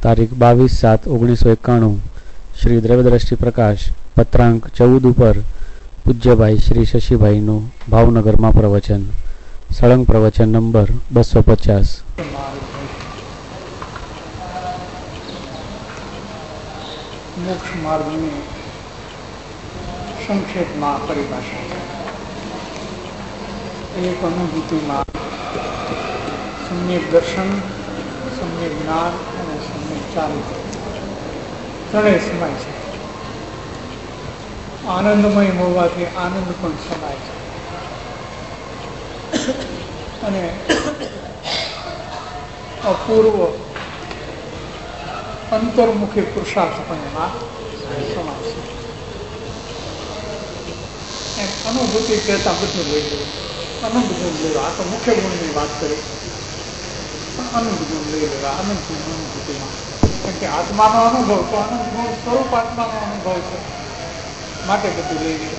તારીખ 22/7/1991 શ્રી દ્રવ્યદ્રષ્ટિ પ્રકાશ પત્રાંક 14 ઉપર પૂજ્યભાઈ શ્રી શશીભાઈનું ભાવનગરમાં પ્રવચન. સળંગ પ્રવચન નંબર 250. મોક્ષ માર્ગની સંક્ષેપમાં પરિભાષા છે. એક અનુભૂતિમાં સમ્યક દર્શન, સમ્યક જ્ઞાન અને સમ્યક ચારિત્ર ત્રણેય સમાય છે. આનંદમય હોવાથી આનંદ પણ સમાય છે અને અપૂર્વ અંતર્મુખી પુરુષાર્થ પણ એમાં સમાય છે. એમ અનુભૂતિ કહેતા બધું લઈ ગયું. અનંત ગુણ લેવા, આ તો મુખ્ય ગુણની વાત કરી, પણ અનંત ગુણ લઈ લેવા. અનંત ગુણ અનુભૂતિમાં કેમ કે આત્માનો અનુભવ તો અનંત ગુણ સ્વરૂપ આત્માનો અનુભવ છે, માટે બધું લઈ ગયું.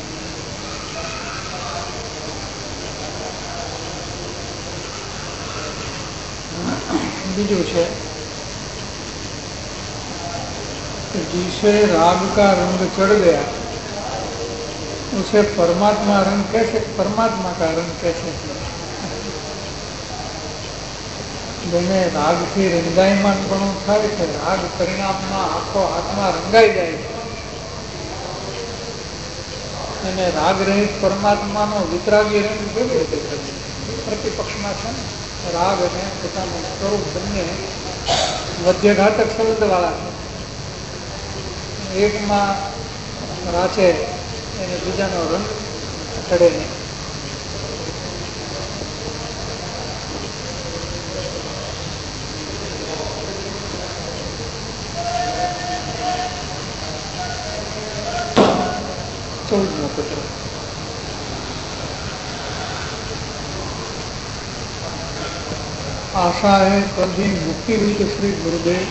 બીજું છે कि जिसे राग का रंग चढ़ गया उसे परमात्मा रंग कैसे, परमात्मा का रंग कैसे चढ़े. જેને રાગથી રંગાયમાન પણ થાય છે, રાગ પરિણામમાં આખો આત્મા રંગાઈ જાય છે, અને રાગ રહિત પરમાત્માનો વિતરાગી રંગ કેવી રીતે કરે? પ્રતિપક્ષમાં છે ને, રાગ અને પોતાનું સ્વરૂપ બંને મધ્યઘાતક શબ્દવાળા છે. એકમાં રાચે એને બીજાનો રંગ ચડે નહીં. ચૌદમો પત્ર. आशा है कभी मुक्ति रूप श्री गुरुदेव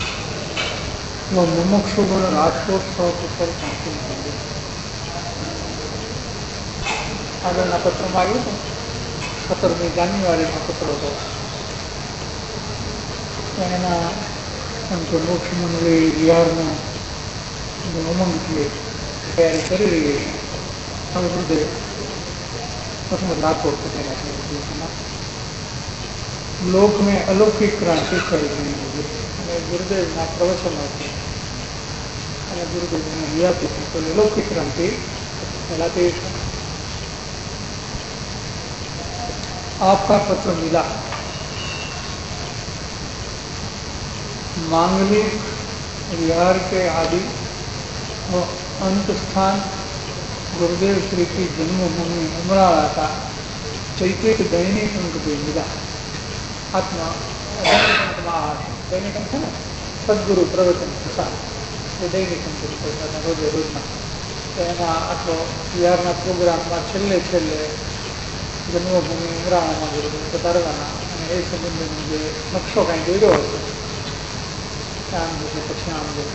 व मुमुक्षु गुण राजकोत्सव पर पहुंची होंगे. આગળના પત્રમાં આવ્યું હતું, 17મી જાન્યુઆરીનો પત્ર હતો. એના મોક્ષ મંડળી બિહારનો ઉમંગથી તૈયારી કરી રહી છે. હવે ગુરુદેવ પ્રથમ રાજકોટ પટેલા છે. लोक में अलौकिक क्रांति કરી રહી છે. અને ગુરુદેવના પ્રવચનો છે અને ગુરુદેવની વ્યાપી તો अलौकिक क्रांति फैलाती है. आपका पत्र मिला. मांगलिक विहार के आदि व अंत स्थान गुरुदेव श्री की जन्मभूमि उमराड़ा का चैतिक दैनिक अंक पे मिला. आत्मा दैनिक अंक है ना, सदगुरु प्रवचन प्रसाद, એ દૈનિક અંક રોજે રોજના. તો એમાં આટલો બિહારના પ્રોગ્રામમાં છેલ્લે જન્મભૂમિ ઉમરાણામાં ગુરુદેવ પધારવાના અને એ સંબંધનો જે નકશો કાંઈ દોર્યો હતો, આમ જશે પછી આમ જશે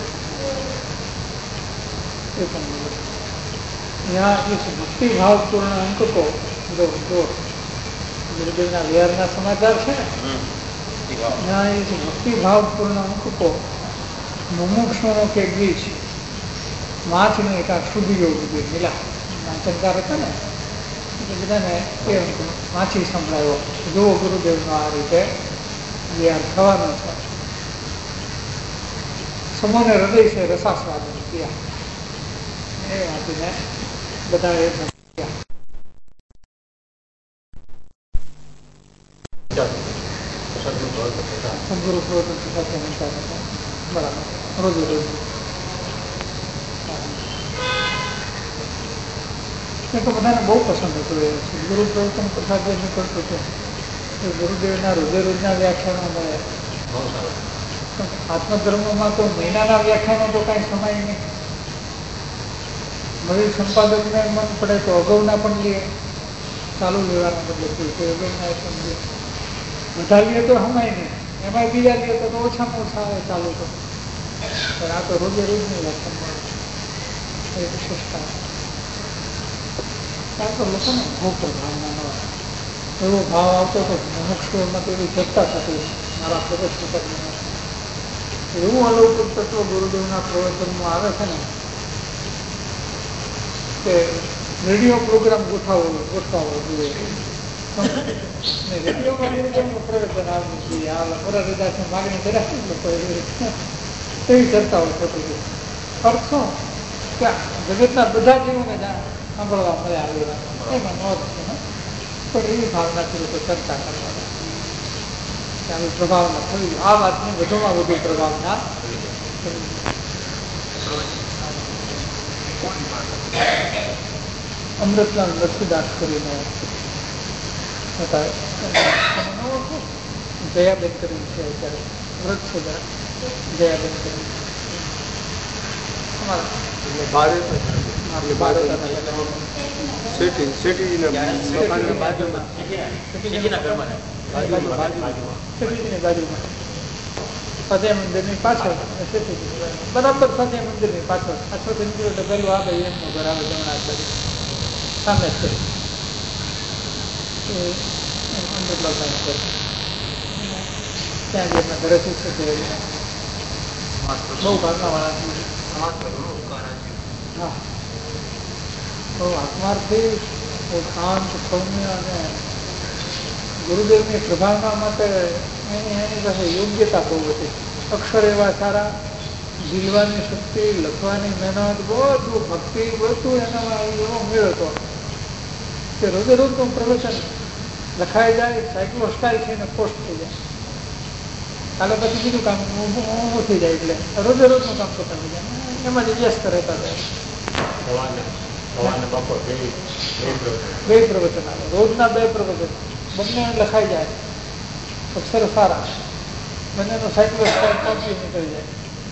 એ પણ यहाँ इस भक्ति भावपूर्ण अंक को जो गुरुदेवना विहाરના समाचार છે ને, यहाँ इस भक्ति भावपूर्ण अंक को मुमुक्षुओं के बीच वाँचने का शुभ योग भी मिला. वांचनकार હતા ને એટલે બધાને એ અંક વાંચી સંભળાયો. જો ગુરુદેવનો આ રીતે વિહાર થવાનો છે. સમોને હૃદય છે રસાસ્વાદન કિયા. એ વાંચીને બધા એ સદગુરુ પ્રવચન સાથે હંતા હતા. બરાબર, રોજ એ તો બધાને બહુ પસંદ હતું. એ સદગુરુ પ્રવચન પ્રસાદ જે નીકળતું હતું એ ગુરુદેવના રોજના વ્યાખ્યાનો મળે. આત્મધર્મમાં તો મહિનાના વ્યાખ્યાનો તો કાંઈ સમય નહીં. નવી સંપાદકને મન પડે તો અગાઉના પણ લઈએ, ચાલુ લેવાના બદલે અગાઉના પણ લઈએ. બધા લઈએ તો સમય નહીં, એમાં બીજા લઈએ તો ઓછામાં ઓછા આવે ચાલુ તો. પણ આ તો રોજની વ્યાખ્યાન મળે એ વિશેષતા. આ તો લોકોને ભોગો ભાવના ન આવે એવો ભાવ આવતો હતો. મુમુક્ષુઓમાં તો એવી ચર્ચા થતી મારા પ્રવેશ એવું અલૌકિક તત્વ ગુરુદેવના પ્રવચનમાં આવે છે ને કે રેડિયો પ્રોગ્રામ ગોઠવાવો જોઈએ. રેડિયોમાં ગુરુદેવનું પ્રવચન આવવું જોઈએ. આ મોરારીદાસની માગણી કર્યા લોકો એવી ચર્ચાઓ થતી હતી. અર્થ શું કે જગતના બધા જીવોને સાંભળવા મળે આવી વાત એમાં નોંધ છે. પણ એવી ભાવનાથી લોકો ચર્ચા કરવાના આવી પ્રભાવના થવી આ વાતની વધુમાં વધુ પ્રભાવના અમૃતલાલ નરસિંહદાસ કરીને હતા. જયાબેન કરીને છે અત્યારે વ્રત છે જયાબેન કરીને સ્વાધ્યાય મંદિરની પાછળ બરાબર સ્વાધ્યાય મંદિરની પાછળ આછોથી નીકળ્યો એટલે પહેલું આવે એમનું ઘર આવે જમણા બાજુ સામે છે અમૃતલાલભાઈ ઘર. ત્યાં જે એમના ઘરેથી છે તે બહુ ભાવનાવાળા હા બહુ આત્માર્થી બહુ શાંત સૌમ્ય અને ગુરુદેવની પ્રભાવના માટે એની પાસે યોગ્યતા બહુ હતી. અક્ષર એવા સારા, જીલવાની શક્તિ, લખવાની મહેનત, બધું ભક્તિ બધું એનામાં એવો મેળ હતો કે રોજે રોજનું પ્રવચન લખાઈ જાય, સાયકલો સ્ટાઇલ થઈને પોસ્ટ થઈ જાય. કાલે પછી બીજું કામ ઊભું થઈ જાય એટલે રોજે રોજનું કામ કરતા થઈ જાય. એમાં જ વ્યસ્ત રહેતા જાય. બે પ્રવચન આવે, રોજના 2 પ્રવચન બંને લખાઈ જાય, અક્ષર સારા, બંનેનો સાયકલો સ્ટાઇલ પહોંચી નીકળી જાય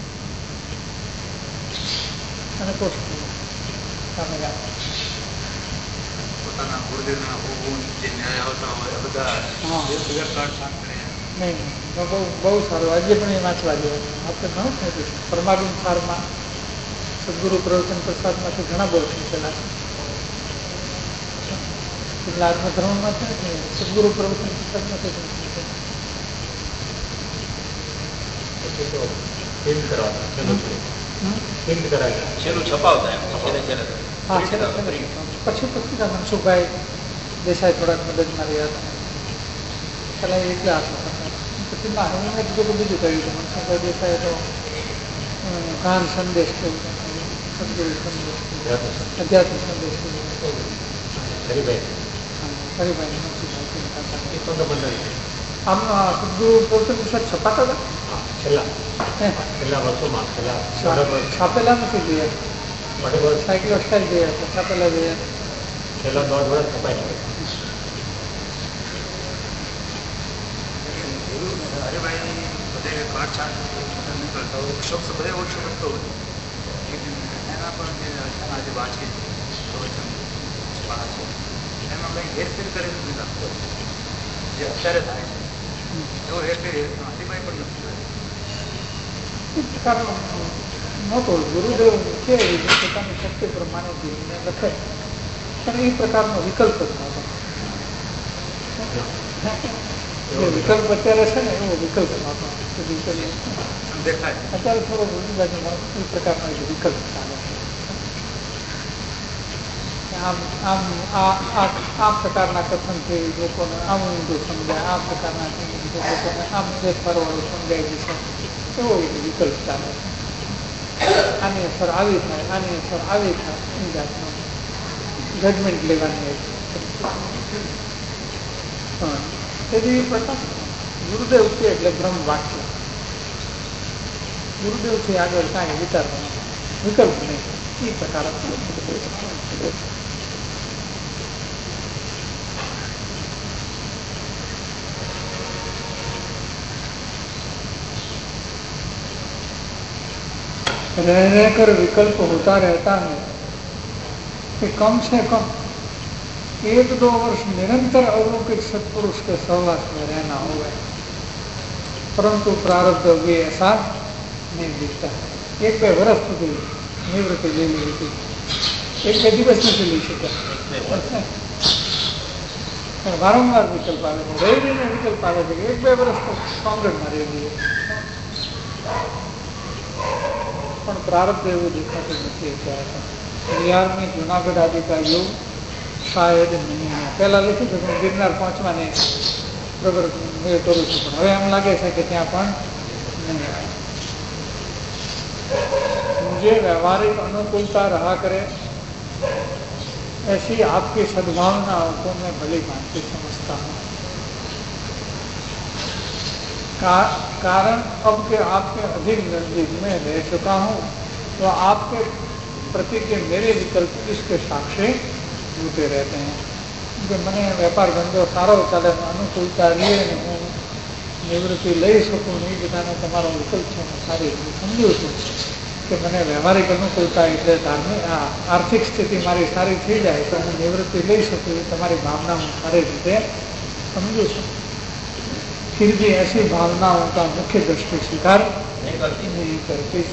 અને પોસ્ટ થઈ જાય સામે ગામ. નહીં બહુ સારું. આજે પણ એ વાંચવા જેવું. આપણે ઘણું થયું પરમાગુણ સારમાં સદગુરુ પ્રવચન પ્રસાદમાંથી ઘણા બહુ થયેલા છે. એટલે આત્મધર્મમાં છે ને સદગુરુ પ્રવચન પ્રસાદમાંથી પછી પત્રિકા મનસુખભાઈ દેસાઈ થોડાક મદદમાં રહ્યા હતા. પહેલાં એટલા હતા. પછી એમને બીજું કહ્યું હતું મનસુખભાઈ દેસાઈ તો ગાન સંદેશ કેવું સદગુરુ સંદેશ અધ્યાત્મ સંદેશ હરિભાઈ મનસુખભાઈ આમ સદગુરુ પ્રવચન પુસ્તક છપાતા હતા છાપેલા નથી જોયા. સાયકલો સ્ટાઇલ જોયા હતા, છાપેલા જોયા છેલ્લા 1.5 વર્ષ છપાય. અત્યારે થાય છે એવો હેરફેર હરિભાઈ પણ નથી. કારણ નહોતો ગુરુદેવ છે પોતાની શક્તિ પ્રમાણે જીવને લખે પણ એ પ્રકારનો વિકલ્પ જ નહોતો. વિકલ્પ અત્યારે છે ને એવો વિકલ્પ નહોતો. અત્યારે થોડો બાજુમાં એ પ્રકારનો એક વિકલ્પ ચાલે છે. આ પ્રકારના કથનથી લોકોને આમ ઊંધું સમજાય, આ પ્રકારના લોકોને આમ ફેરવાળું સમજાય જશે એવો એક વિકલ્પ ચાલે છે. આની અસર આવી થાય, આની અસર આવી થાય એ જાતનો જજમેન્ટ લેવાની તેથી પ્રકાશ ગુરુદેવ છે એટલે બ્રહ્મ વાક્ય. ગુરુદેવથી આગળ કાંઈ વિચારવાનો વિકલ્પ નહીં. એ પ્રકાર रहकर विकल्प होता रहता है कि कम से कम 1-2 वर्ष निरंतर अवलौकिक सत्पुरुष के सहवास में रहना होगा, परंतु प्रारब्ध भी ऐसा नहीं दिखता है. 1-2 वर्ष સુધી નિવૃત્તિ લઈ લેવી હતી. 1-2 દિવસ નથી લઈ શક્યા. વારંવાર વિકલ્પ આવે છે, રહીને વિકલ્પ આવે છે કે 1-2 વર્ષ તો કોંગ્રેસમાં રહી ગયું. પણ પ્રારબ્ધ એવું દેખાતું નથી અત્યારે. બિહાર में जूनागढ़ आदि का योग शायद नहीं है. પહેલા લખ્યું હતું હું ગિરનાર પહોંચવાને પ્રગટ મેં કરું છું, પણ હવે એમ લાગે છે કે ત્યાં પણ नहीं आया. मुझे व्यवहारिक अनुकूलता रहा करे ऐसी आपकी सद्भावनाओं को मैं भली भांति समझता हूँ. कारण अब के आपके अधिक नजदीक में रह चुका हूँ तो आपके प्रति के मेरे विकल्प इसके साक्षी होते रहते हैं. कि મને વેપાર ધંધો સારો ચાલે, અનુકૂળતા રહે ને હું નિવૃત્તિ લઈ શકું ને એ બધાનો તમારો વિકલ્પ છે. હું સારી રીતે સમજું છું કે મને વ્યવહારિક અનુકૂળતા એટલે ધાર્મિક આર્થિક સ્થિતિ મારી સારી થઈ જાય તો હું નિવૃત્તિ લઈ શકું એ તમારી ભાવના હું સારી રીતે સમજું છું. फिर भी ऐसी भावनाओं का मुख्य दृष्टि स्वीकार नहीं करती.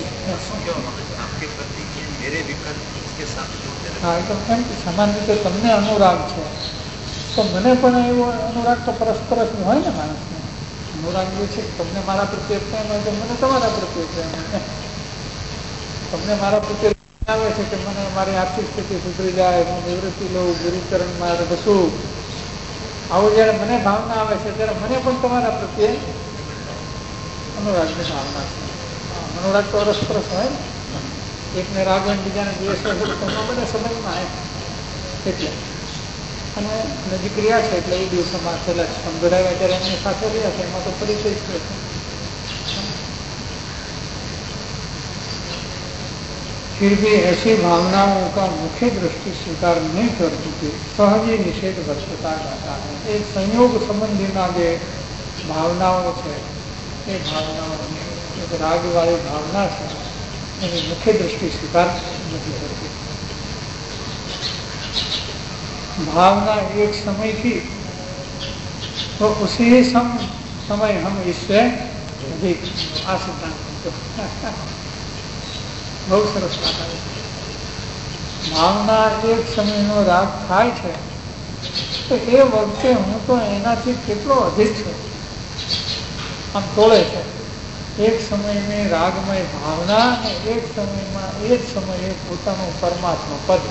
हाँ एकदम एम सामान्य રીતે તમને અનુરાગ છે તો મને પણ એવો અનુરાગ તો પરસ્પર જ હોય ને માણસને. અનુરાગ જે છે તમને મારા પ્રત્યે પ્રેમ હોય તો મને તમારા પ્રત્યે પ્રેમ હોય. તમને મારા પ્રત્યે આવે છે કે મને મારી આર્થિક સ્થિતિ સુધરી જાય, હું નિવૃત્તિ લઉં, ગુરુચરણમાં બસું, આવું જ્યારે મને ભાવના આવે છે ત્યારે મને પણ તમારા પ્રત્યે અનુરાગની ભાવના છે. અનુરાગ તો અરસપરસ હોય ને, એકને રાગ હોય બીજાને દ્વેષ હોય તો મને સમજમાં આવે એટલે. અને નજીક રહ્યા છે એટલે એ દિવસોમાં છેલ્લા સંભળાવ્યા ત્યારે એમની સાથે રહ્યા છે એમાં તો પરિચય જ છે. फिर भी ऐसी भावनाओं का मुख्य दृष्टि स्वीकार नहीं करती थी. सहज ही निषेध वर्तता जाता है. एक संयोग संबंधीना જે ભાવનાઓ છે એ ભાવનાઓની એક રાગવાળી ભાવના છે એની મુખ્ય દૃષ્ટિ સ્વીકાર નથી કરતી. भावना एक समय थी तो उसी समय हम इससे अधिक आ सिद्धांत બહુ સરસ વાત આવે. ભાવના એક સમયનો રાગ થાય છે તો એ વખતે હું તો એનાથી કેટલો અધિક છે આમ તોળે છે. એક સમયની રાગમય ભાવના અને એક સમયમાં એ જ સમયે પોતાનું પરમાત્મા પદ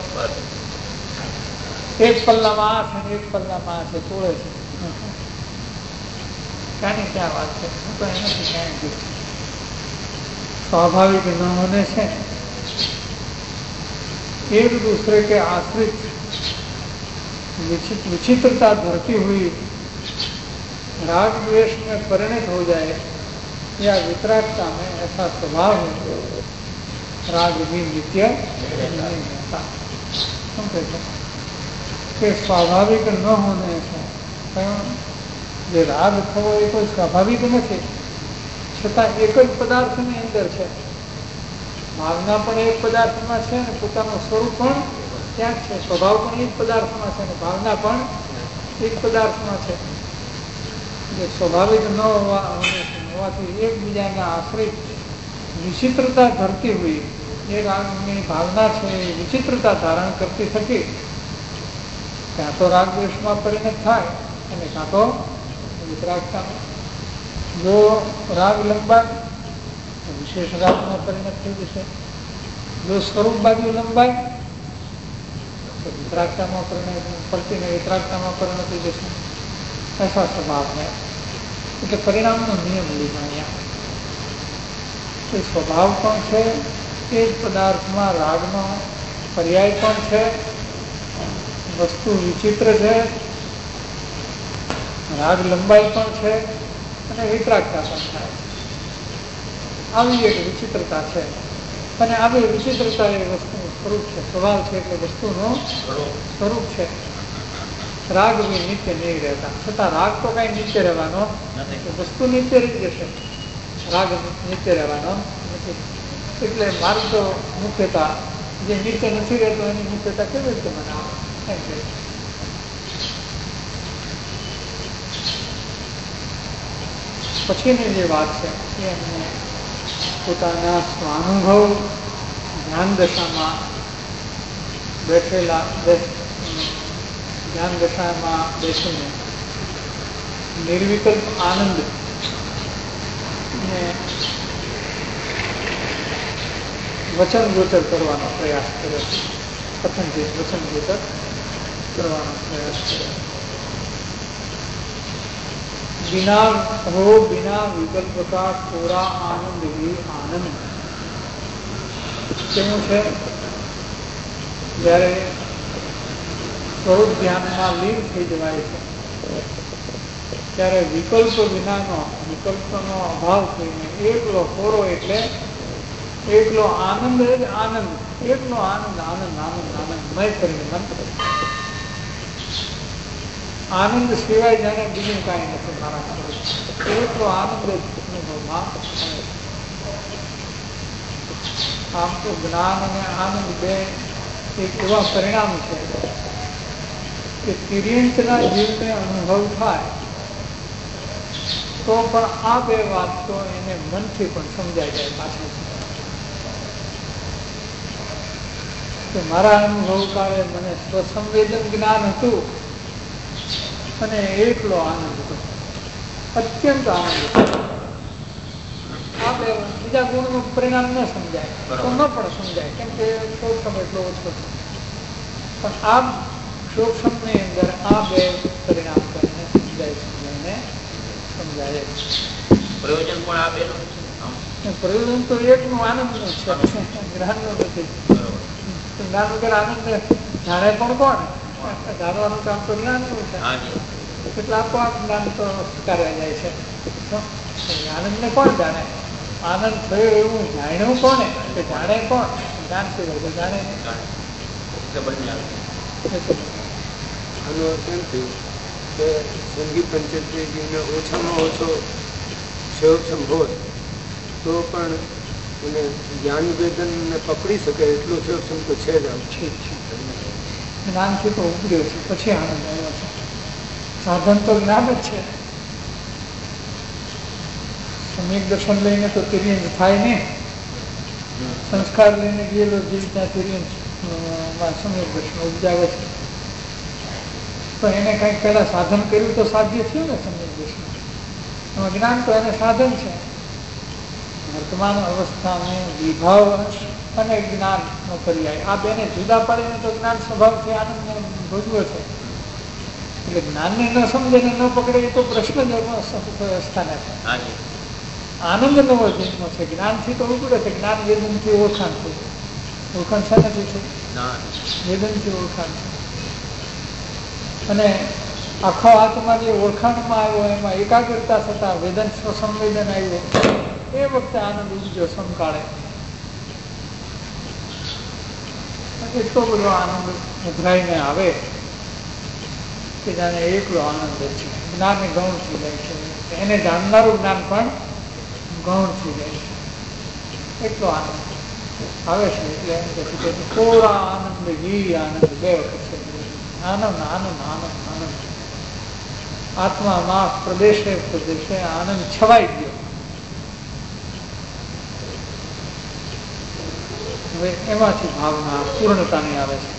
એક પલ્લામાં આ છે ને એક પલ્લામાં આ છે તોળે છે. ક્યાંની ક્યાં વાત છે, હું તો એનાથી ક્યાંય દુઃખ. स्वाभाविक न होने से एक दूसरे के आश्रित विचित्रता धरती हुई राग द्वेष में परिणत हो जाए या वितरागता में ऐसा स्वभाव है. राग भी नित्य नहीं रहता. कि स्वाभाविक न होने से जो राग थो ये कोई स्वाभाविक नहीं, છતાં એક જ પદાર્થની અંદર છે. ભાવના પણ એક પદાર્થમાં છે ને પોતાનું સ્વરૂપ પણ ત્યાં જ છે. સ્વભાવ પણ એક પદાર્થમાં છે ને ભાવના પણ એક પદાર્થમાં છે. જે સ્વાભાવિક ન હોવાથી એકબીજાના આશ્રિત વિચિત્રતા ધરતી हुई એ રાગની ભાવના છે એ વિચિત્રતા ધારણ કરતી થકી કાં તો રાગ દ્વેષમાં પરિણત થાય અને કાં તો વિતરાગતામાં. जो राग लंबाई तो विशेष राग में परिणत थी जैसे, जो स्वरूप बाजू लंबाई तो वितरागता में परिणत पड़ती ने वितरागता में परिणत जैसे ऐसा स्वभाव है. એટલે પરિણામનો નિયમ લીધા. એ સ્વભાવ પણ છે એ જ પદાર્થમાં રાગનો પર્યાય પણ છે. વસ્તુ વિચિત્ર છે, રાગ લંબાઈ પણ છે અને વિતરાગતા પણ થાય. આવી એક વિચિત્રતા છે અને આવી વિચિત્રતા એ વસ્તુનું સ્વરૂપ છે, સ્વભાવ છે એટલે વસ્તુનું સ્વરૂપ છે. રાગ બી નિત્ય નહીં રહેતા. છતાં રાગ તો કઈ નિત્ય રહેવાનો નથી, વસ્તુ નિત્ય રહી જશે, રાગ નિત્ય રહેવાનો નથી. એટલે મારી તો મુખ્યતા જે નિત્ય નથી રહેતો એની મુખ્યતા કેવી રીતે મને આવે. પછીની જે વાત છે એ એમને પોતાના સ્વાનુભવ ધ્યાન દશામાં બેઠેલા ધ્યાન દશામાં બેસીને નિર્વિકલ્પ આનંદ ને વચન ગોચર કરવાનો પ્રયાસ કર્યો છે. કથનથી વચન ગોચર કરવાનો પ્રયાસ કર્યો. बिना विकल्प का पूरा आनंद ही आनंद. કેવું છે? જ્યારે સ્વરૂપ ધ્યાનમાં લીન થઈ જવાય છે ત્યારે વિકલ્પનો અભાવ થઈને એકલો કોરો એટલે એકલો આનંદ જ આનંદ, એકલો આનંદ આનંદ આનંદ આનંદમય કરીને મન આનંદ સિવાય જાણે બીજું કાંઈ નથી મારા સ્વરૂપ. એટલો આનંદ જ અનુભવમાં. આમ તો જ્ઞાન અને આનંદ બે એક એવા પરિણામ છે કે તિર્યંતના જીવને અનુભવ થાય તો પણ આ બે વાત તો એને મનથી પણ સમજાઈ જાય પાછળ કે મારા અનુભવ કાળે મને સ્વસંવેદન જ્ઞાન હતું અને એકલો આનંદ હતો, અત્યંત આનંદ હતો. આ બે બીજા ગુણનું પરિણામ ન સમજાય તો ન પણ સમજાય, કેમ કે સૂક્ષ્મ એટલો ઓછો છે. પણ આ સૂક્ષ્મની અંદર આ બે પરિણામ કરીને સમજાય. પ્રયોજન પણ આ બેનું પ્રયોજન તો એકનું આનંદનું છે, જ્ઞાનનું નથી. જ્ઞાન વગર આનંદ જાણે પણ કોણ? જાણવાનું કામ તો જ્ઞાનનું છે. એટલે આપોઆપ જ્ઞાન તો સ્વીકાર્યા જાય છે. આનંદને કોણ જાણે? આનંદ થયો એવું જાણ્યું કોને? કે જાણે કોણ? જ્ઞાન સિવાય તો જાણે નહીં. આનો અર્થ એમ થયું કે સંગીત પંચેત્રીજીને ઓછામાં ઓછો સક્ષમ હોય તો પણ એને જ્ઞાન વેદનને પકડી શકે એટલું સક્ષમ તો છે જ. આમ જ્ઞાનથી તો ઉભર્યો છે, પછી આનંદ આવ્યો છે. સાધન તો જ્ઞાન જ છે. સમ્યક દર્શન લઈને તો તિર્યંજ થાય નહીં. સંસ્કાર લઈને ગયેલો જીવ ત્યાં તિર્યંજમાં સમ્યક દર્શન ઉપજાવે છે. તો એને કંઈક પહેલા સાધન કર્યું તો સાધ્ય થયું ને સમ્યક દર્શન. એમાં જ્ઞાન તો એને સાધન છે. વર્તમાન અવસ્થાને વિભાવ અને જ્ઞાનનો પર્યાય આ બેને જુદા પાડીને તો જ્ઞાન સ્વભાવથી આનંદને ભોજવો છે. એટલે જ્ઞાનને ન સમજે ને ન પકડે એ તો પ્રશ્ન જ સ્થાને છે. આનંદ નવો જન્મ છે. જ્ઞાનથી તો ઉગડે છે. જ્ઞાન વેદનથી ઓળખાણ થઈ. ઓળખાણ છે નથી છે? વેદનથી ઓળખાણ છે. અને આખો આત્મા જે ઓળખાણમાં આવ્યો એમાં એકાગ્રતા થતા વેદન સ્વસંવેદન આવ્યું એ વખતે આનંદ ઉગજો સમકાળે. એટલો બધો આનંદ ઉભરાઈને આવે કે જાણે એકલો આનંદ છે. જ્ઞાન ગૌણ થઈ જાય છે. એને જાણનારું જ્ઞાન પણ ગૌણ થઈ જાય છે. એટલો આનંદ આવે છે. એટલે એમ કે પૂરા આનંદ ઘી આનંદ બે વખત છે. આનંદ આનંદ આનંદ આનંદ આત્મામાં પ્રદેશે પ્રદેશે આનંદ છવાઈ ગયો. હવે એમાંથી ભાવના પૂર્ણતાની આવે છે.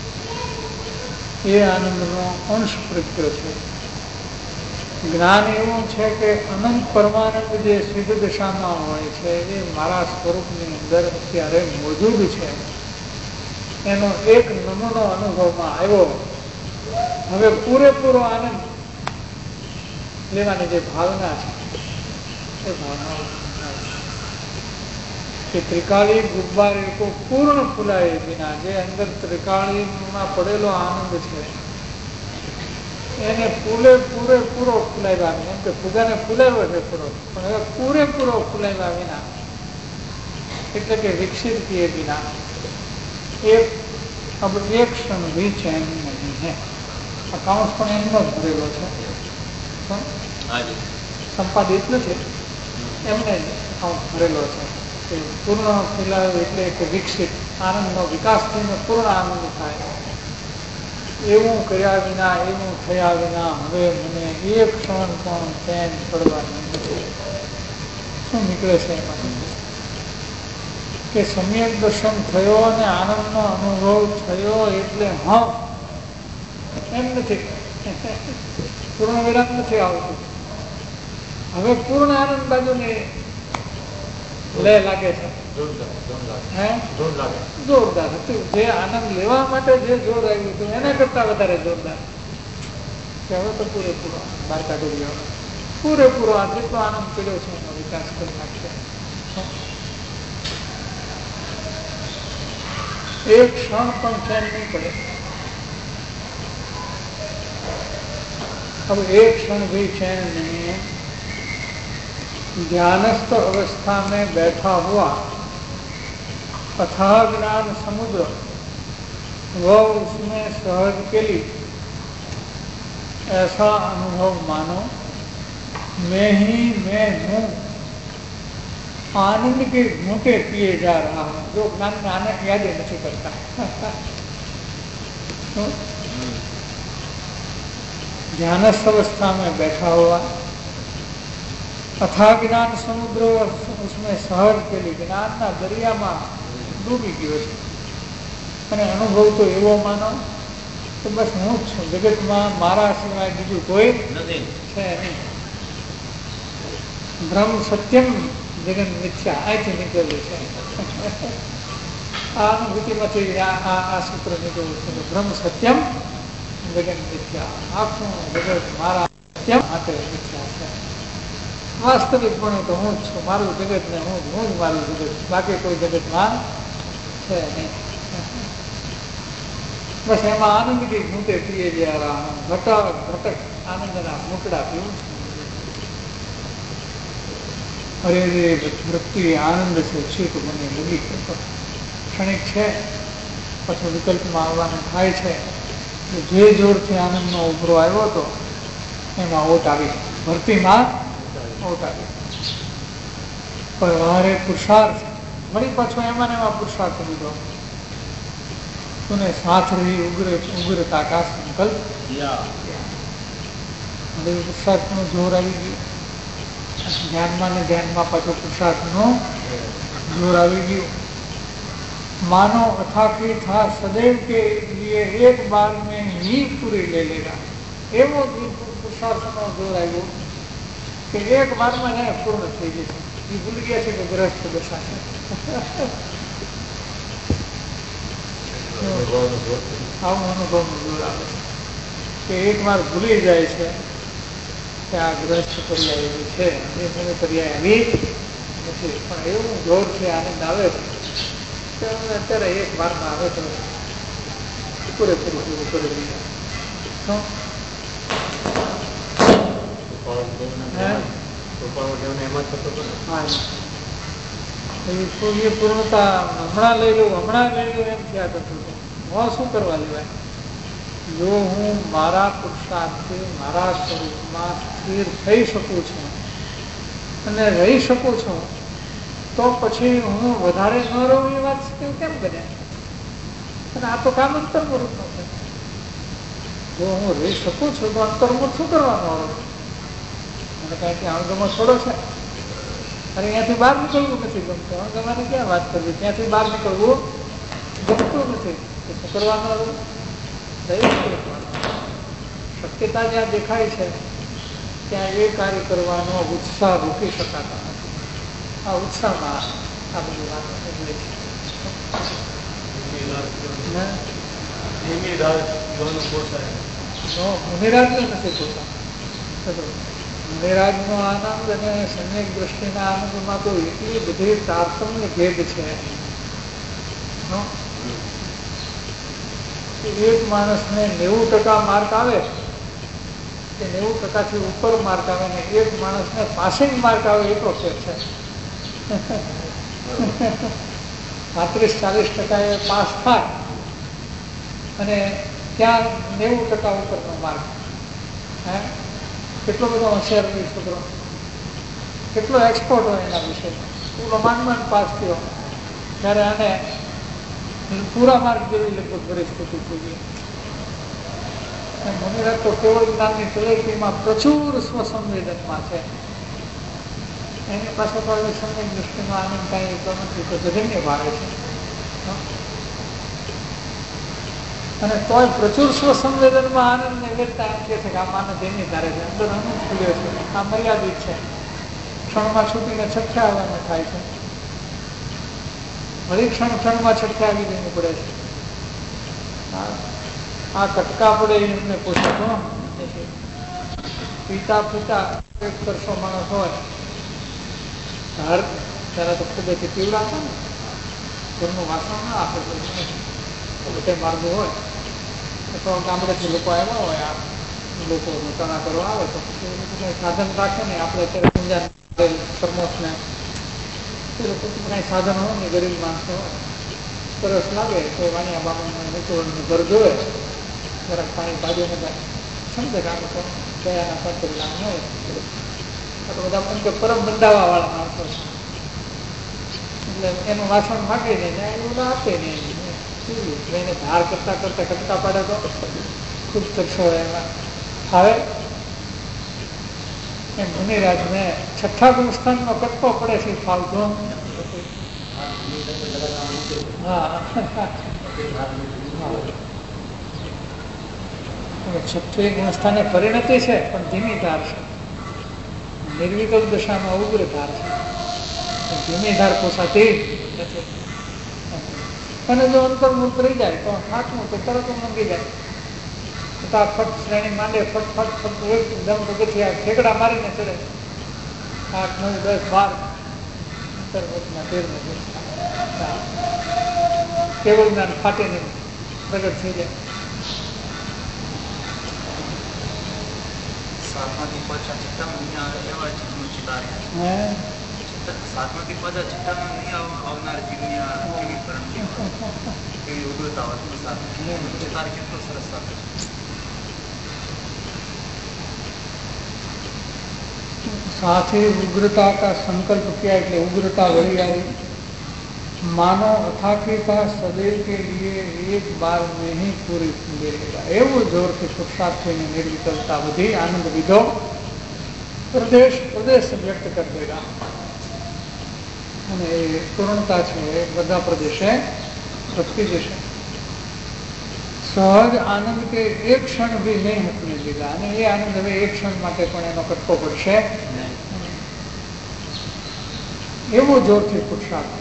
એ આનંદનો અંશ પ્રત્યો છે. જ્ઞાન એવું છે કે અનંત પરમાનંદ જે સિદ્ધ દશામાં હોય છે એ મારા સ્વરૂપની અંદર અત્યારે મોજૂદ છે. એનો એક નમૂનો અનુભવમાં આવ્યો. હવે પૂરેપૂરો આનંદ લેવાની જે ભાવના છે એ ભાવના કે ત્રિકાળી ગુબ્બારે કો પૂર્ણ ફૂલાય વિના જે અંદર ત્રિકાળીમાં પડેલો આનંદ છે એને પૂરેપૂરો ફૂલાવ્યા એમ કે ફુગાને ફૂલાવ્યો છે પૂરો, પણ હવે પૂરેપૂરો ફૂલાવ્યા વિના એટલે કે વિકસિત કિએ વિના એક ક્ષણ ભી ચैन नहीं है. અકાઉન્ટ પણ એમનો જ ભરેલો છે, સંપાદિત નથી, એમને જ અકાઉન્ટ ભરેલો છે. પૂર્ણ ફેલાયો એટલે કે વિકસિત આનંદનો વિકાસ થઈને પૂર્ણ આનંદ થાય એવું કર્યા વિના, એવું થયા વિના હવે મને એક ક્ષણ પણ ચેન પડવાની નથી. શું નીકળે છે એમાં? કે સમ્યક દર્શન થયો અને આનંદનો અનુભવ થયો એટલે એમ નથી. પૂર્ણ વિરામ નથી આવતું. હવે પૂર્ણ આનંદ બાજુ ને લે લાગે છે હે જોરદાર હતું. જે આનંદ લેવા માટે જે જોર આવ્યું હતું એના કરતા વધારે જોરદાર. કે હવે તો પૂરેપૂરો બહાર કાઢી દેવાનો, પૂરેપૂરો આ જેટલો આનંદ પડ્યો છે એનો વિકાસ કરી નાખશે. એક ક્ષણ પણ ચેન નહીં પડે. अब एक क्षण भी चैन नहीं है. ध्यानस्थ अवस्था में बैठा हुआ अथाह ज्ञान समुद्र वह उसमें सहज के लिए ऐसा अनुभव मानो मैं ही मैं हूँ, आनंद के घूंटे पिए जा रहा हूँ. जो ज्ञान में आनंद याद ही नहीं करता. ध्यानस्थ अवस्था में बैठा हुआ अथाह ज्ञान समुद्र उसमें सहज के लिए ज्ञानના દરિયામાં ડૂબી ગયો છે અને અનુભવ તો એવો માનો કે બસ હું જ છું, જગતમાં મારા સિવાય બીજું કોઈ નથી છે નહીં. બ્રહ્મ સત્યમ જગત મિથ્યા અહીંથી નીકળેલું છે. આ અનુભૂતિમાંથી આ સૂત્ર નીકળ્યું છે કે બ્રહ્મ સત્યમ જગત મિથ્યા. આખું જગત મારા સત્યમ માટે મિથ્યા છે. વાસ્તવિકપણે તો હું જ છું, મારું જગત ને હું જ મારું જગત, બાકી કોઈ જગતમાં છે નહીં. બસ એમાં આનંદ की घूंटे पिए जा रहा हूँ. घटक घटक आनंदના મૂકડા પીવું છું. અરે રે વૃત્તિ આનંદ છે ચિત્ત મને લગી ક્ષણિક છે, પછી વિકલ્પમાં આવવાનું થાય છે. જે જોરથી આનંદનો ઉભરો આવ્યો હતો એમાં ઓટ આવી, ભરતીમાં ઓટ આવી. પણ વારે પુરુષાર્થ વળી પાછો એમાં એમાં પુરુષાર્થ લીધો. તુને સાથ રહી ઉગ્રતા કા સંકલ્પ. હવે પુરુષાર્થનું જોર આવી ગયું. ધ્યાનમાં ને ધ્યાનમાં પાછો પુરુષાર્થનું જોર આવી ગયું. मानो अथाकी था सदैव के लिए एक बार में ही पूरी ले लेगा. एवं पुरुषार्थનો જોર આવ્યો કે એક બારમાં એને પૂર્ણ થઈ જશે. એ ભૂલી ગયા છે કે ગ્રસ્ત દશા છે. આવું અનુભવનો જોર આવે છે કે એક વાર ભૂલી જાય છે કે આ ગ્રસ્ત પર્યાય એવી છે, એ મને પર્યાય આવી નથી. પણ એવું જોરથી આનંદ આવે છે અત્યારે એક વારમાં આવે તો પૂરેપૂરું પૂરું કરી દીધું. એ પૂર્ણતા હમણાં લઈ લઉં એમ થયા કરતું હતું. હું શું કરવા લેવાય? જો હું મારા પુરુષાર્થથી મારા સ્વરૂપમાં સ્થિર થઈ શકું છું અને રહી શકું છું તો પછી હું વધારે ન રહું એ વાત કેમ બને? અને આ તો કામ અંતર્મુખનું છે. જો હું રહી શકું છું તો અંતર્મુખ શું કરવાનો? મને કાંઈથી અણગમો થોડો છે. અરે અહીંયાથી બહાર નીકળવું નથી ગમતું. અણગમાની ક્યાં વાત કરવી? ત્યાંથી બહાર નીકળવું ગમતું નથી. શું કરવાનું? શક્યતા જ્યાં દેખાય છે ત્યાં એ કાર્ય કરવાનો ઉત્સાહ રોકી શકાતા નથી. આ ઉત્સાહમાં આ બધી વાતો એટલે નિરાજનો નથી પોતા. નિરાજનો આનંદ અને સમ્યક દ્રષ્ટિના આનંદમાં તો એટલી બધી તારતમ્ય ભેદ છે. એક માણસને 90% માર્ક આવે કે 90%થી ઉપર માર્ક આવે ને એક માણસને પાસિંગ માર્ક આવે એટલો ફેર છે. 35-40% એ પાસ થાય અને ત્યાં 90% ઉપરનો માર્ક. કેટલો બધો હોશિયાર હોય છોકરો, કેટલો એક્સપર્ટ હોય એના વિશે. પૂરો માનમાં પાસ થયો ત્યારે આને પૂરા માર્ક જેવી લગભગ પરિસ્થિતિ થઈ ગઈ. મુનિરાજ તો કેવળ જ્ઞાનની તલેટીમાં પ્રચુર સ્વસંવેદનમાં છે. એની પાસે પણ સમ્યક દૃષ્ટિનો આનંદ કાંઈ એટલો નથી તો જગન્ય ભાવે છે. અને તોય પ્રચુર સ્વસંવેદનમાં આનંદને વ્યક્તા એમ કહે છે કે આ માનવ એની ધારે છે, અંદર અનુજ ખુલ્યો છે, આ મર્યાદિત છે, ક્ષણમાં છૂટીને છઠ્ઠા આવવાનું થાય છે. પરીક્ષણ ક્ષણમાં છઠ્ઠે આવી જઈને પડે છે. આ કટકા પડે એમને પૂછે તો પિતા એક કરશો માણસ હોય ઘર ત્યારે તો ખૂબ જ પીવડાવતા ને ઘરનું વાસણ ના આપે બધે માર્ગો હોય તો ગામડેથી લોકો આવ્યા હોય આ લોકો ચણા કરવા આવે તો પછી સાધન રાખે ને આપણે અત્યારે પૂંજા થર્મોસને એ લોકો કાંઈ સાધન હોય ને ગરીબ માણસો હોય સરસ લાગે તો વાણિયા બાબાને નીચોડનું ઘર જોવે જરાક પાણી બાજુને સમજે કામ તો દયાના પાત્ર નામ હોય તો બધા એમ કે પરમ બંધાવા વાળા માણસો એટલે એનું વાસણ માગે ને એવું આપે ને એને ધાર કરતા કરતા કટકા પાડે તો ખૂબ તરસો એમાં આવે એમ મુનિરાજને છઠ્ઠા ગુણસ્થાનનો કટકો પડે છે ફાવતો. છઠ્ઠી ગુણસ્થાને પરિણતિ છે પણ ધીમી ધાર છે. નિર્વિકલ્પ દશામાં ઉગ્ર ધાર છે, ધીમી ધાર પોસાતી નથી. અને જો અંતર્મુક્ત રહી જાય તો હાથનું તો તરત મંગી જાય. ફટાફટ શ્રેણી માંડે ફટફટ ફટ એકદમ પગથિયા ઠેકડા મારીને ચડે 8, 9, 10, 12 અંતર્મુક્તના 13 કેવળ જ્ઞાન ફાટીને પ્રગટ થઈ જાય. સાતમાથી પાછા છઠ્ઠામાં એવા જીવનું ચિતારે સાતમાથી પાછા છઠ્ઠામાં નહીં આવનાર જીવની કેવી કરણી કેવી ઉગ્રતા હોય ચિતાર કેટલો સરસ સાથે साथ ही उग्रता का संकल्प किया એટલે उग्रता वही आई. मानो अथाकिता सदैव के लिए एक बार में ही पूरी मिलेगा. એવું જોરથી પુરુષાર્થ થઈને નિર્વિકલ્પતા વધી આનંદ વિધો પ્રદેશ વ્યક્ત કરી દેગા. અને એ પૂર્ણતા છે બધા પ્રદેશે પ્રગતિ જશે. સહજ આનંદ કે એક ક્ષણ ભી નહીં હટને દેગા. અને એ આનંદ હવે એક ક્ષણ માટે પણ એનો કટકો પડશે એવો જોરથી પુરુષાર્થ.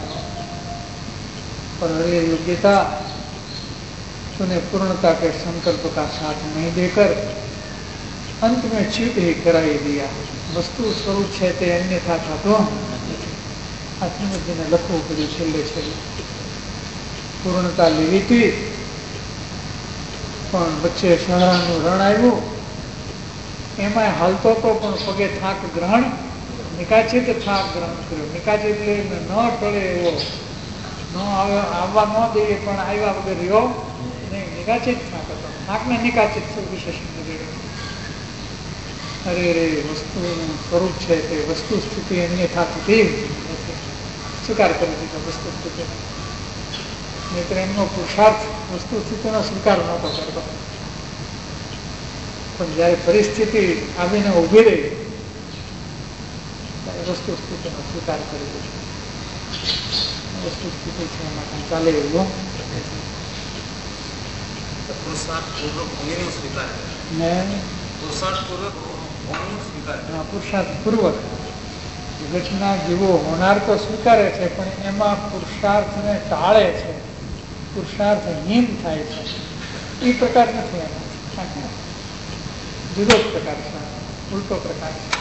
पर ये योग्यता तूने पूर्णता के संकल्प का साथ नहीं देकर अंत में चित ही कराई दिया. वस्तु स्वरूप है ते अन्यथा थतो आत्मजीने लखવું પડ્યું છેલ્લે છેલ્લે. પૂર્ણતા લેવી હતી પણ વચ્ચે શહરાનું રણ આવ્યું એમાં હાલતો તો પણ પગે થાક ગ્રહણ નિકાચિત થાક ગ્રહણ કર્યો. નિકાચિત એટલે ન ટળે એવો આવવા ન દઈએ પણ આવ્યા વગર રહ્યો નહીં. નિકાચિત થાક હતો. થાકને નિકાચિત વિશેષણ કર્યું. અરે રે વસ્તુનું સ્વરૂપ છે તે વસ્તુ સ્થિતિ અન્યથા થતી સ્વીકાર કરી દીધો વસ્તુ સ્થિતિ. નહીતર એમનો પુરુષાર્થ વસ્તુ સ્થિતિનો સ્વીકાર નહોતો કરતો. પણ જયારે પરિસ્થિતિ આવીને ઉભી રહી ત્યારે વસ્તુ સ્થિતિનો સ્વીકાર કરી દીધો. વસ્તુ સ્થિતિ છે એમાં કંઈ ચાલે એવું પુરુષાર્થ પૂર્વક જગતના જીવો હોનાર તો સ્વીકારે છે પણ એમાં પુરુષાર્થને ટાળે છે, પુરુષાર્થહીન થાય છે. એ પ્રકાર નથી એમાં, જુદો જ પ્રકાર છે, ઉલટો પ્રકાર છે.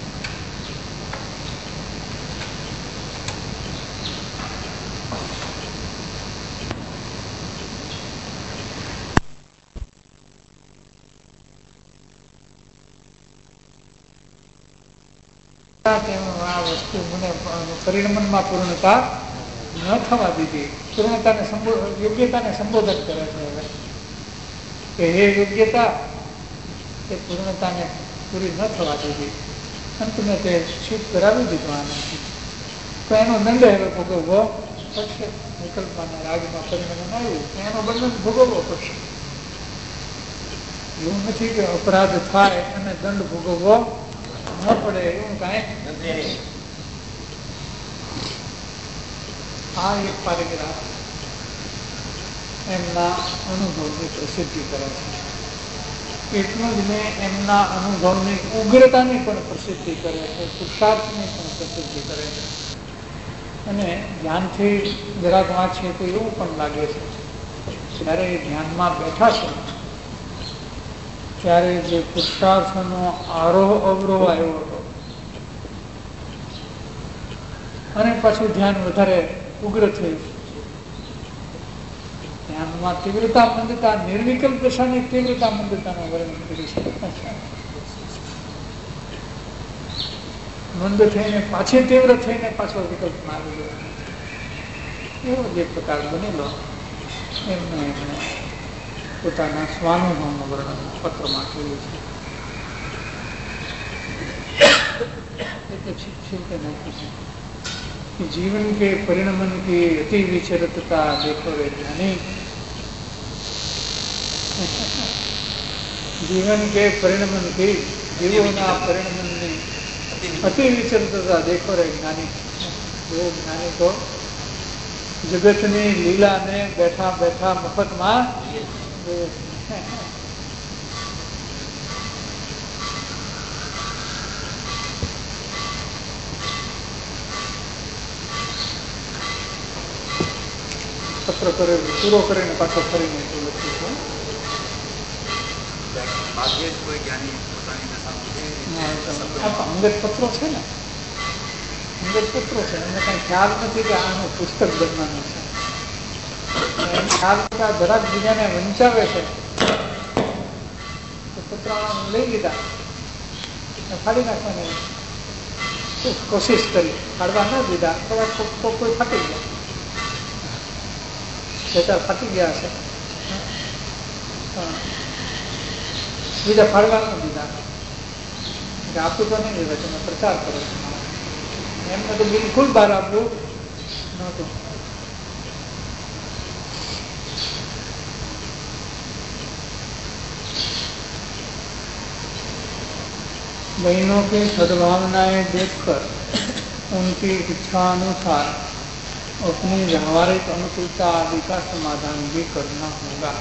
આ વસ્તુ મને પરિણમનમાં પૂર્ણતા ન થવા દીધી. પૂર્ણતાને યોગ્યતાને સંબોધન કરે છે હવે કે હે યોગ્યતા એ પૂર્ણતાને પૂરી ન થવા દીધી. અંતને તે ચૂપ કરાવી દીધો આનંદ. તો એનો દંડ હવે ભોગવવો પડશે. વિકલ્પના રાગમાં પરિણમન આવ્યું એનો બંધન ભોગવવો પડશે. એવું નથી કે અપરાધ થાય અને દંડ ભોગવવો ન પડે એવું કાંઈ નથી. આ એક પારેગ્રાફ એમના અનુભવની પ્રસિદ્ધિ કરે છે. એટલું જ મેં એમના અનુભવની ઉગ્રતાની પણ પ્રસિદ્ધિ કરે છે, પુરુષાર્થની પણ પ્રસિદ્ધિ કરે છે. અને ધ્યાનથી જરાક વાંચીએ તો એવું પણ લાગે છે જ્યારે એ ધ્યાનમાં બેઠા છે ત્યારે જે પુરુષાર્થનો આરોહ અવરોહ આવ્યો હતો અને પાછું ધ્યાન વધારે ઉગ્ર થયું. ધ્યાનમાં તીવ્રતા મંદતા, નિર્વિકલ્પ દશાની તીવ્રતા મંદતાનું વર્ણન કરી શકાય. મંદ થઈને પાછી તીવ્ર થઈને પાછો વિકલ્પમાં આવી ગયો. એવો જે પ્રકાર બનેલો એમને પોતાના સ્વાનુભવનું વર્ણન પત્રમાં કર્યું છે. जीवन के परिणमन की अति विचरतता देखो रे ज्ञानी. जीवन के परिणमन की, जीवोना परिणमन ની अति विचरतता देखो रे ज्ञानी. वो ज्ञानी तो जगतनी લીલા ને બેઠા બેઠા મફતમાં પત્ર કરે પૂરો કરીને પાછો ફરીને લખ્યું છે. અંગત પત્રો છે ને, અંગત પત્રો છે, એમને કઈ ખ્યાલ નથી કે આનું પુસ્તક બનવાનું છે. એમ ખ્યાલ કરતા જરાક બીજાને વંચાવે છે તો પત્ર લઈ લીધા, ફાડી નાખવાની કોશિશ કરી, ફાડવા ન દીધા, થોડાક કોઈ ફાટી ગયા, બેચાર ફાટી ગયા હશે, બીજા ફાળવા ન દીધા, આપવું તો નહીં દીધા, તમે પ્રચાર કરો છો. એમને તો બિલકુલ બહાર આપવું નહોતું. बहनों की सद्भावनाएं देखकर उनकी इच्छा अनुसार अपनी व्यवहारिक अनुकूलता आदि का समाधान भी करना होगा.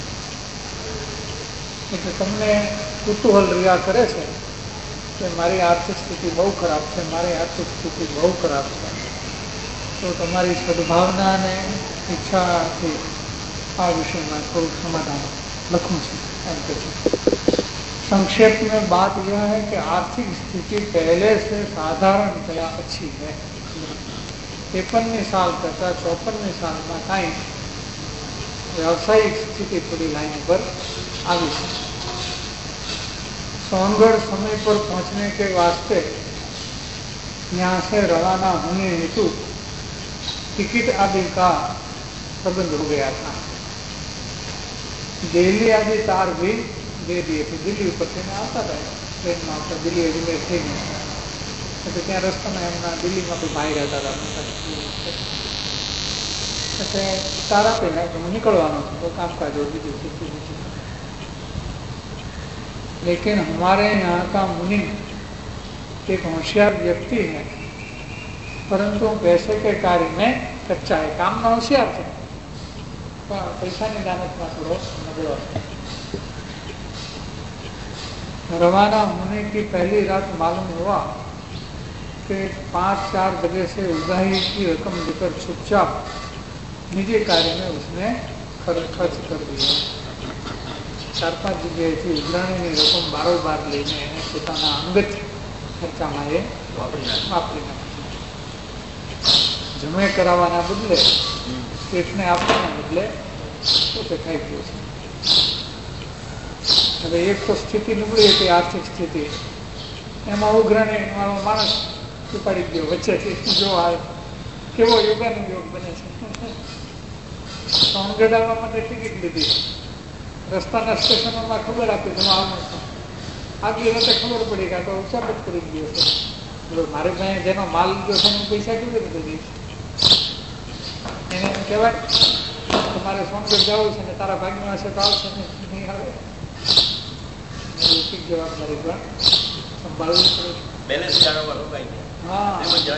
એટલે તમને કુતૂહલ રહ્યા કરે છે કે મારી આર્થિક સ્થિતિ બહુ ખરાબ છે, મારી આર્થિક સ્થિતિ બહુ ખરાબ છે, તો તમારી સદભાવના અને ઈચ્છાથી આ વિષયમાં થોડુંક સમાધાન લખવું છે એમ કે છે. संक्षेप में बात यह है कि आर्थिक स्थिति पहले से साधारणतया अच्छी है. 53 साल करता 54 साल में कहीं व्यावसायिक स्थिति थोड़ी लाइन पर आई है. सोनगढ़ समय पर पहुंचने के वास्ते यहाँ से रवाना होने हेतु टिकट आदि का प्रबंध हो गया था. दिल्ली आदि तार भी दे दिए थे. दिल्ही ઉપરથી આવતા હતા ટ્રેનમાં, આપણે દિલ્હી અજમેર થઈને, એટલે ત્યાં રસ્તામાં એમના દિલ્હીમાં કોઈ ભાઈ રહેતા હતા, એટલે તાર આપેલા કે હું નીકળવાનો છું, તો કામકાજ हो બીજું सीखी. लेकिन हमारे यहाँ का मुनि एक होशियार व्यक्ति है, परंतु पैसे के कार्य में कच्चा है. काम में होशियार है પણ પૈસાની દાનતમાં થોડો નબળો है. रवाना होने की पहली रात मालूम हुआ कि 5-4 जगह से उधारी की रकम लेकर चुपचाप निजी कार्य में उसने खर्च कर दिया. 4-5 जगह उधारी रकम बारोबार लेने પોતાના અંગત ખર્ચામાં એ વાપરી નાખી. જમે કરાવવાના બદલે, શેઠને આપવાના બદલે પોતે ખાઈ ગયો છે. હવે એક તો સ્થિતિ નબળી હતી, આર્થિક સ્થિતિ, એમાં ઉઘરાણી વાળો માણસ ઉપાડી ગયો વચ્ચેથી. જો આ કેવો યોગાનો યોગ બને છે. સોનગઢ આવવા માટે ટિકિટ લીધી, રસ્તાના સ્ટેશનોમાં ખબર આપી તમે આવવાનું છે. આગલી રાતે ખબર પડી કે આ તો ઉચાપત કરી ગયો છે. મારે પાસે જેનો માલ લીધો છે એનું પૈસા કેવી રીતે દઈશ? એને એમ કહેવાય તમારે સોનગઢ જવું છે ને તારા ભાગમાં હશે તો આવશે નહીં આવે. જવાબદારી પણ સંભાળવી પડે. બેલેન્સ જાળવવા રોકાઈ ગયા.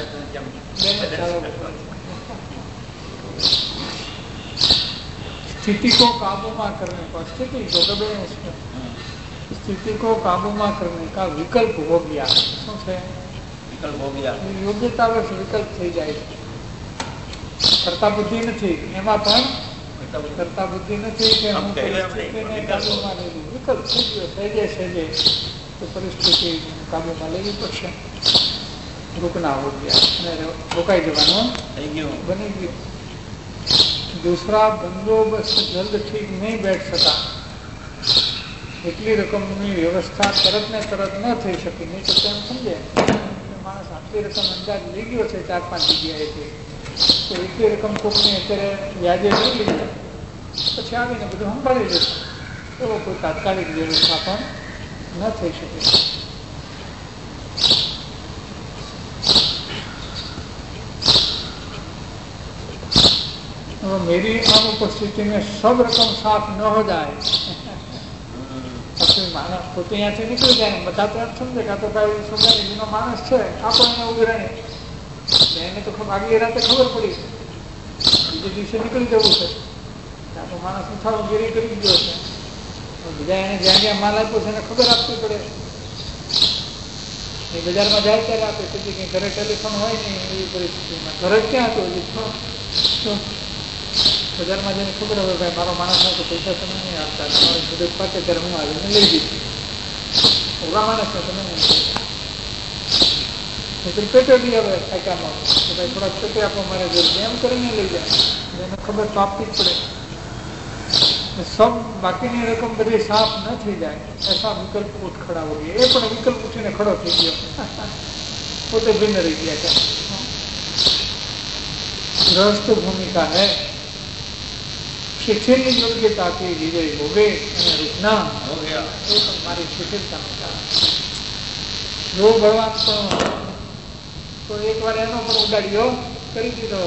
स्थिति को काबूमा करने का, स्थिति को काबूमा करने का विकल्प हो गया. શું છે? વિકલ્પ હો ગયા. યોગ્યતા વર્ષ વિકલ્પ થઈ જાય છે. કરતા બુદ્ધિ નથી, એમાં પણ કરતા બુદ્ધિ નથી કે હું પરિસ્થિતિને કાબુમાં લેવી. વિકલ્પ થઈ ગયો સહેજે સહેજે તો પરિસ્થિતિ કાબુમાં લેવી પડશે. रुकना हो गया અને રોકાઈ જવાનું બની ગયું. दूसरा बंदोबस्त जल्द ठीक नहीं बैठ सका. એટલી રકમની વ્યવસ્થા તરત ને તરત ન થઈ શકી. નહીં તો એમ સમજે માણસ આટલી રકમ અંદાજ લઈ ગયો છે 4-5 જગ્યાએથી, તો એટલી રકમ કોકની અત્યારે વ્યાજે લઈ લીધી પછી આવીને બધું સંભાળી જશે. એવો કોઈ તાત્કાલિક વ્યવસ્થા પણ ન થઈ શકે. मेरी अनुपस्थिति में सब रकम साफ न हो जाए પછી માણસ પોતે અહીંયાથી નીકળી જાય. બધા તો એમ સમજે કે આ તો કાંઈ સોમવારીનો માણસ છે, આપો એને ઉઘરાણી. એને તો આગલી રાતે ખબર પડી બીજે દિવસે નીકળી જવું છે. આ તો માણસ ઉઠાવગીરી કરી ગયો છે. બીજા એને જ્યાં જ્યાં માલ આપ્યો છે એને ખબર આપવી પડે. એ બજારમાં જાય ત્યારે આપે. પછી કંઈ ઘરે ટેલિફોન હોય નહીં એવી પરિસ્થિતિમાં. ઘરે જ ક્યાં હતું હજી બજારમાં જઈને ખબર હવે ભાઈ મારો માણસ તો પૈસા તમે નહીં આપતા, તમારે બધું પાકે ત્યારે હું આવીને લઈ દીધી. ઓલા માણસને તમે નહીં પેટે બી હવે આઈકામાં કે ભાઈ થોડાક પેટે આપો મારે જરૂર એમ કરીને લઈ જાય. એને ખબર તો આપવી જ પડે. સબ બાકીની રકમ બધી સાફ ન થઈ જાય એસા વિકલ્પ ઉઠ ખડા હો ગયા. એ પણ વિકલ્પ ઉઠીને ખડો થઈ ગયો, પોતે ભિન્ન રહી ગયા છે. ગ્રસ્ત ભૂમિકા હૈ શિથિલ યોગ્યતા કે વિજય હો ગए અને રૂપના હો ગયા. એ પણ મારી શિથિલતાનું કારણ. જો બળવાન પણ તો એકવાર એનો પણ ઉડાડ્યો કરી દીધો.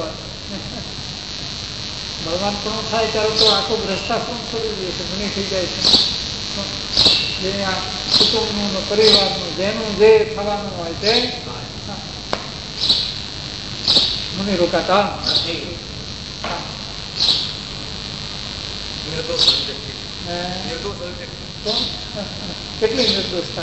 બળવાન પણ થાય ત્યારે તો આખો ભ્રષ્ટાશ્રમ છોડી દે છે, મુનિ થઈ જાય છે. જે આ કુટુંબનું પરિવારનું જેનું જે થવાનું હોય તે મુનિ રોકાતા કેટલી નિર્દોષતા.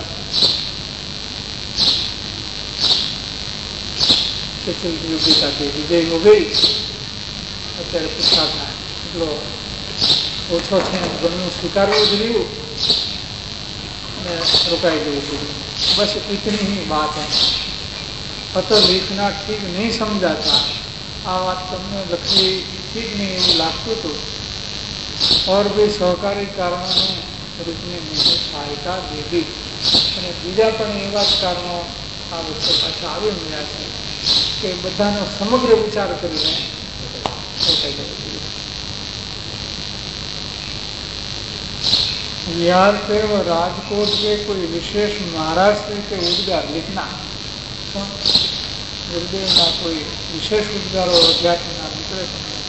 યોગિતા કે વિજય હો ગઈ. અત્યારે પુસ્તકના એટલો ઓછો છે ઘરનું સ્વીકારવું જ રહ્યું અને રોકાઈ ગયું છે. બસ इतनी ही बात है. पत्र लिखना ठीक नहीं समझा था. આ વાત તમને લખવી ઠીક નહીં એવું લાગતું હતું. और भी सहकारी कारणों रूप में मुझे सहायता दे दी. અને બીજા પણ એવા જ કારણો આ વચ્ચે પાછા આવી મળ્યા છે કે બધાનો સમગ્ર વિચાર કરીને बिहार के व राजकोट के कोई विशेष महाराज के उद्गार लिखना. गुरुदेव कोई विशेष उद्गारो अध्यात्म निकले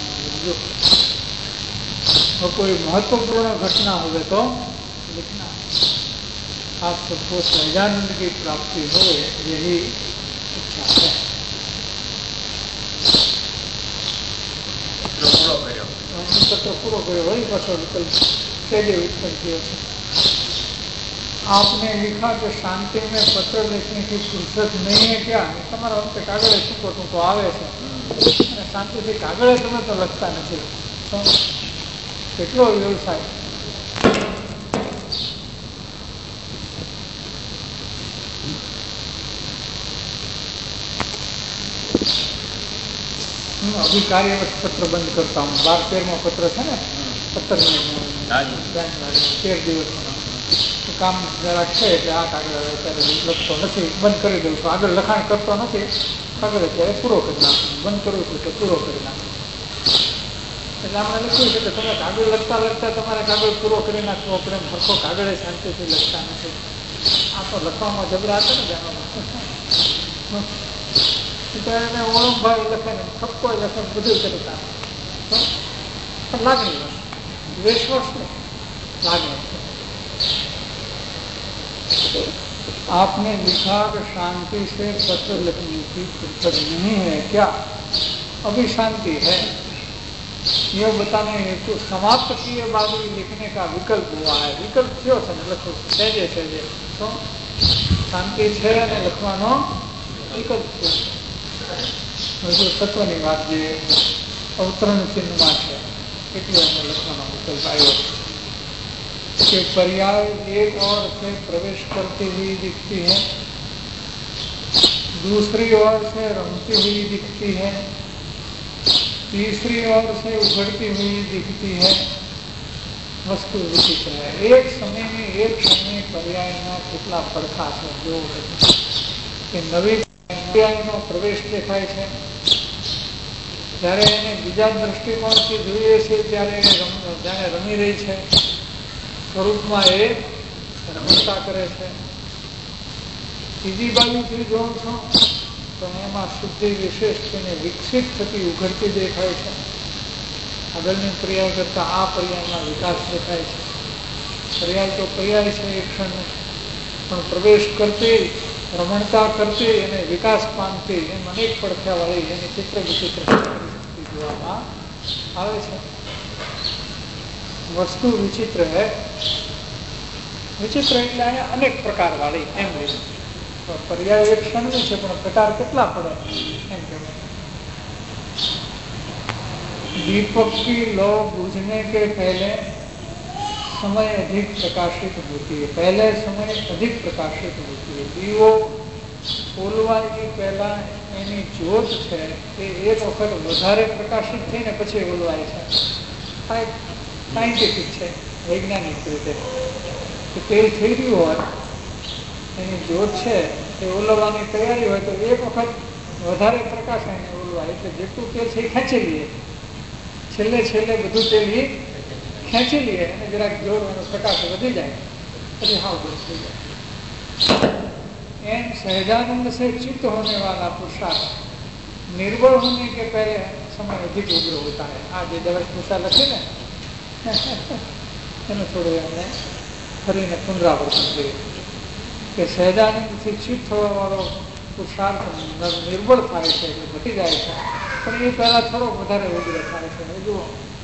और कोई महत्वपूर्ण घटना हो तो लिखना. आप सबको सहजानंद की प्राप्ति हो यही इच्छा है. पूरा करो वही पाछो विकल्प सहजे उत्पन्न किया. आपने लिखा कि शांति में पत्र लिखने की फुर्सत नहीं है क्या. તમારા વખતે કાગળે ટૂંકો ટૂંકો આવે છે અને શાંતિથી કાગળે તમે તો લખતા નથી. કેટલો વ્યવસાય. હું અભી કાર્યવશ પત્ર બંધ કરતા હું. 12-13મો પત્ર છે ને પત્ર 13 દિવસનો કામ જરાક છે એટલે આ કાગળ અત્યારે લખતો નથી, બંધ કરી દઉં છું. આગળ લખાણ કરતો નથી, કાગળ અત્યારે પૂરો કરી નાખું. બંધ કરું છું તો પૂરો કરી નાખું. એટલે આપણે લખ્યું છે કે તમે કાગળ લખતા લખતા તમારે કાગળ પૂરો કરી નાખવો પડે. સરખો કાગળે શાંતિથી લખતા નથી. આ તો લખવામાં જબરા હતા ને જાણવામાં. એને ઓળંભાવ લખે ને ઠપકો લખે બધું કરતા પણ લાગણી દ્વેષવશ ને લાગણી. आपने लिखा कि शांति से पत्र लिखने की फुर्सत नहीं है क्या. अभी शांति है ये बताने हेतु समाप्त किए बाद लिखने का विकल्प हुआ है. विकल्प क्यों છે લખો સહેજે સહેજે તો શાંતિ છે અને લખવાનો વિકલ્પ છે. હજુ તત્વની વાત જે अवतरण चिन्ह में है એટલે અમે લખવાનો વિકલ્પ આવ્યો कि पर्याय एक ओर से प्रवेश करती हुई दिखती है, दूसरी ओर से रमती हुई दिखती है, तीसरी ओर से उभरती हुई दिखती है। वस्तु विचित्र है। एक समय में एक क्षण में पर्यायના કેટલા પડખા છે જો કે નવી पर्यायનો પ્રવેશ દેખાય છે, જ્યારે એને બીજા દ્રષ્ટિકોણથી જોઈએ છે ત્યારે જાણે રમી રહી છે, સ્વરૂપમાં એ રમતા કરે છે. ત્રીજી બાજુથી જોઉં છું તો એમાં શુદ્ધિ વિશેષ તેને વિકસિત થતી ઉઘડતી દેખાય છે. આગળની પર્યાય કરતાં આ પર્યાયમાં વિકાસ દેખાય છે. પર્યાય તો પર્યાય છે એક ક્ષણ, પણ પ્રવેશ કરતી, રમણતા કરતી અને વિકાસ પામતી એમ અનેક પડખાવાળી એની ચિત્ર વિચિત્ર જોવામાં આવે છે. વસ્તુ વિચિત્ર હે, વિચિત્ર એટલે અહીંયા અનેક પ્રકાર વાળી એમ લીધું. પર્યાય એક ક્ષણની છે પણ પ્રકાર કેટલા પડે એમ કહેવાય. दीपक की लौ बुझने के पहले समय अधिक प्रकाशित होती है, पहले समय अधिक प्रकाशित होती है. દીવો ઓલવાથી પહેલા એની જ્યોત છે એ એક વખત વધારે પ્રકાશિત થઈને પછી ઓલવાય છે. આ એક સાયન્ટિફિક છે, વૈજ્ઞાનિક રીતે. તેલ થઈ ગયું હોય, એની જ્યોત છે એ ઓલવવાની તૈયારી હોય તો એક વખત વધારે પ્રકાશ એને ઓલવાય એટલે જેટલું તેલ છે એ ખેંચી લઈએ, છેલ્લે છેલ્લે બધું તેલ એ ખેંચી લઈએ અને જરાક જોર એનો પ્રકાશ વધી જાય પછી હાવ બંધ થઈ જાય. एन सहजानंद से चित्त होने वाला पुरुषार्थ निर्बल होने के पहले समय अधिक उग्र होता है. आज ये दवस पुरुषा लखे ने थोड़े हमने फरीने पुनरावर्तन करिए कि सहजानंद से चित्त होवा वालो पुरुषार्थ निर्बल थाय छे એટલે ઘટી જાય છે, પણ એ પહેલા થોડો વધારે ઉગ્ર થાય છે. જો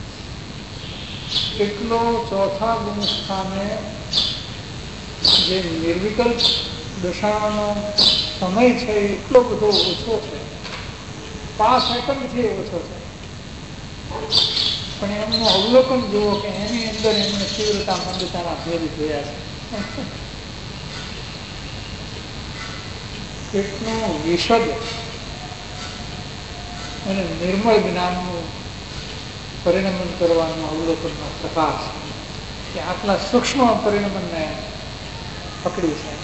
એટલો ચોથા ગુણ સ્થાને જે નિર્વિકલ્પ દશાનો સમય છે એટલો બધો ઓછો છે, 5 સેકન્ડથી ઓછો છે, પણ એમનું અવલોકન જુઓ કે એની અંદર એમને તીવ્રતા મંદતાના ભેદ જોયા છે. એટલું વિશદ અને નિર્મળ જ્ઞાનનું પરિણમન કરવાનો અવલોકનનો પ્રકાશ કે આટલા સૂક્ષ્મ પરિણમનને પકડી છે.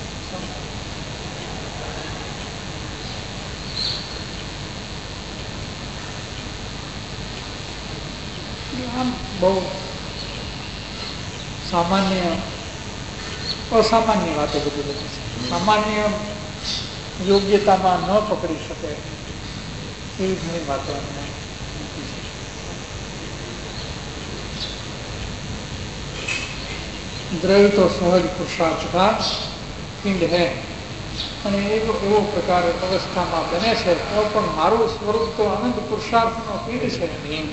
આમ બહુ સામાન્ય અસામાન્ય વાતો બધી બધી છે. સામાન્ય યોગ્યતામાં ન પકડી શકે એવી ઘણી વાતો એમને મૂકી છે. દ્રવ્ય તો સહજ પુરુષાર્થ કા પિંડ હે, અને એવો પ્રકાર અવસ્થામાં બને છે તો પણ મારું સ્વરૂપ તો અનંત પુરુષાર્થનો પિંડ છે.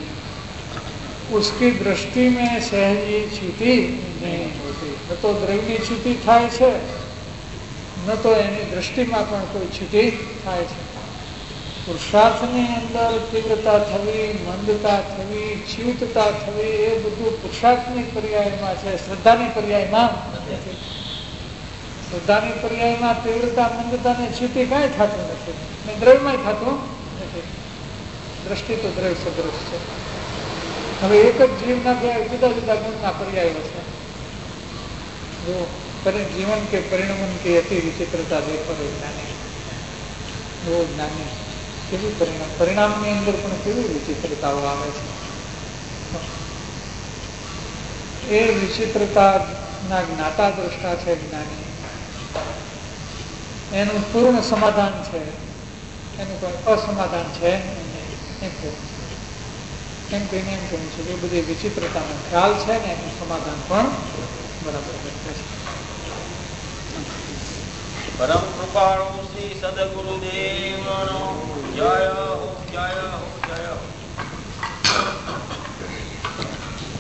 उसकी दृष्टि में सहजी छूटी नहीं होती. न तो द्रव्यની છૂટી થાય છે, ન તો એની દ્રષ્ટિમાં પણ કોઈ છૂટી થાય છે. પુરુષાર્થની અંદર તીવ્રતા થવી, મંદતા થવી, ચ્યુતતા થવી એ બધું પુરુષાર્થની પર્યાયમાં છે, શ્રદ્ધાની પર્યાયમાં નથી. શ્રદ્ધાની પર્યાયમાં તીવ્રતા, મંદતા ને ચ્યુતિ કાંઈ થતું નથી, ને દ્રવ્યમાં થતું નથી. દ્રષ્ટિ તો દ્રવ્ય સદૃશ છે. હવે એક જ જીવના બે જુદા જુદા ગુણના પર્યાયો છે. જો જીવન કે પરિણમન કે અતિ વિચિત્રતા દેખો જ્ઞાની, એવો જ્ઞાની કેવી પરિણામની અંદર પણ કેવી વિચિત્રતાઓ આવે છે. એ વિચિત્રતાના જ્ઞાતા દ્રષ્ટા છે જ્ઞાની. એનું પૂર્ણ સમાધાન છે, એનું કોઈ અસમાધાન છે એમ એમ કહીને એમ કહ્યું છે કે બધી વિચિત્રતાનો ખ્યાલ છે ને એનું સમાધાન પણ બરાબર છે. પરમ કૃપાળુ શ્રી સદગુરુદેવ જય હો જય હો.